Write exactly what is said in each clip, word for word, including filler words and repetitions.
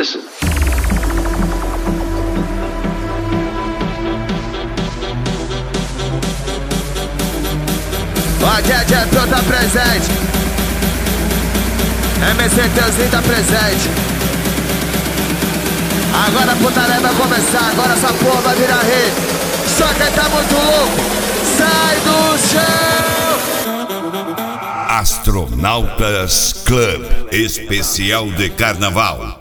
Listen. O Jet é tá presente, M C Teuzinho tá presente. Agora a putaria vai começar, agora essa porra vai virar rei. Só quem tá muito louco, sai do chão. Astronautas Club Especial de Carnaval.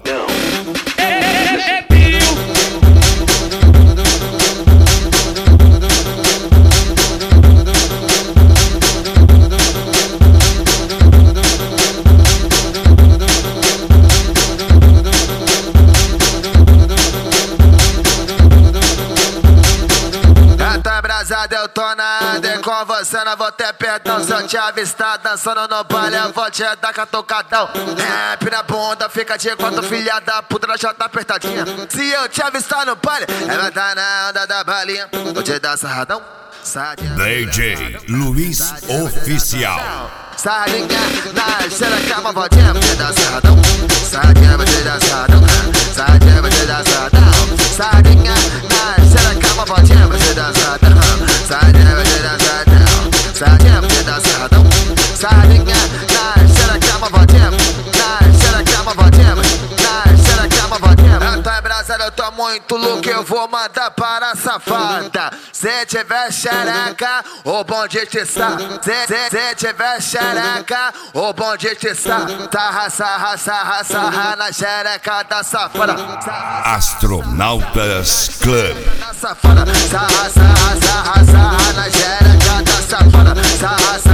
Eu tô na área com você, não vou ter perdão. Se eu te avistar dançando no baile, eu vou te dar catucadão. Rap na bunda, fica de quatro, filha da puta, ela já tá apertadinha. Se eu te avistar no baile, ela tá na onda da balinha. Vou te dar sarradão. D J Luiz Oficial. Sardinha na xereca, uma voltinha, vou te dar sarradão. Sardinha, vou te dar sarradão. Sardinha, vou te dar sarradão. Sardinha na xereca, uma voltinha, vou te dar sarradão. Sardinha, vou te dar sarradão. Sardinha, vou te dar sarradão. Sardinha na xereca, uma voltinha. Na xereca, uma voltinha. Na xereca, uma voltinha. Eu tô abraçado, eu tô muito louco, eu vou mandar para a safada. Se tiver xereca, o bom de te sa. Se, se, se tiver xereca, o bom de te sa. Sarra, sarra, sarra, sarra na xereca da safada. Astronautas Club. Sarra, sarra, sarra, sarra na xereca da safada. Sarra, sarra.